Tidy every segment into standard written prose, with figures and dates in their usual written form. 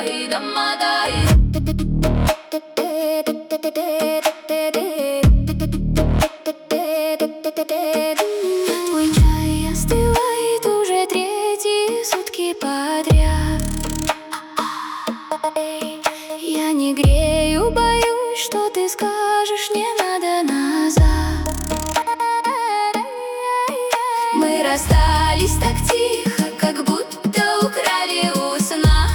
домодай, домодай. Твой чай остывает уже третьи сутки подряд. Я не грею, боюсь, что ты скажешь, не надо назад. Мы расстались так тихо, как будто украли у сна.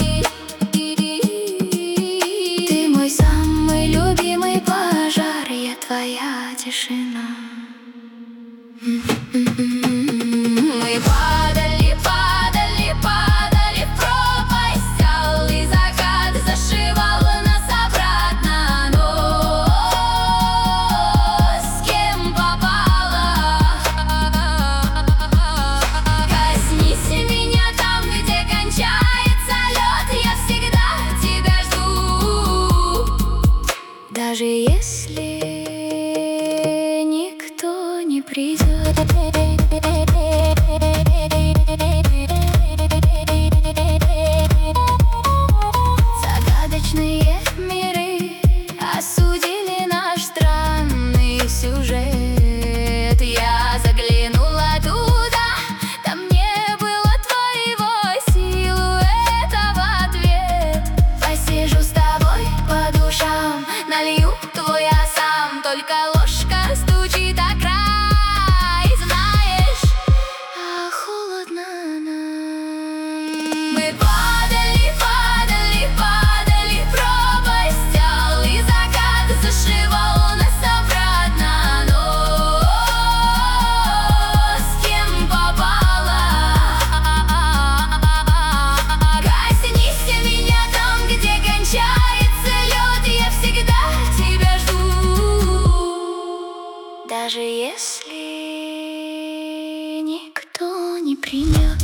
Ты мой самый любимый пожар, я твоя тишина. Мы падали, падали, падали в пропасть. Алый закат зашивал нас обратно. Но с кем попало? Коснись меня там, где кончается лед. Я всегда тебя жду. Даже если никто не придет. Загадочные миры осудили наш странный сюжет. Я заглянула туда, там не было твоего силуэта в ответ. Посижу с тобой по душам, налью твой сам, только ложка стучит о край, знаешь, а холодно нам. Мы падали, падали, падали в пропасть. Алый закат зашивал нас обратно. Но с кем попало? Коснись меня там, где кончается лед. Я всегда тебя жду. Даже если никто не придет.